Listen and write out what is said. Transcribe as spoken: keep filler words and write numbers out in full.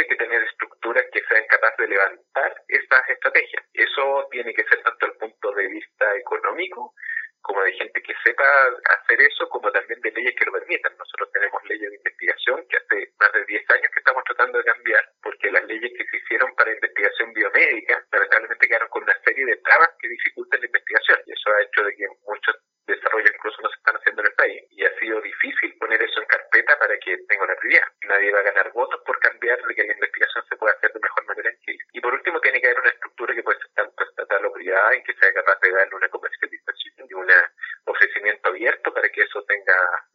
hay que tener estructuras que sean capaces de levantar estas estrategias. Eso tiene que ser tanto el punto de vista económico, como de gente que sepa hacer eso, como también de leyes que lo permitan. Nosotros tenemos leyes de investigación que hace más de diez años que estamos tratando de cambiar, porque las leyes que se hicieron para investigación biomédica, lamentablemente quedaron con una serie de trabas que dificultan la investigación, y eso ha hecho de que muchos desarrollos incluso no se están haciendo en el país, y ha sido difícil poner eso en carpeta para que tenga una prioridad. Nadie va a ganar votos por cambiar de que la investigación se pueda hacer de mejor manera en Chile. Y por último, tiene que haber una estructura que puede ser tanto estatal o privada y que sea capaz de darle una comercialización y un ofrecimiento abierto para que eso tenga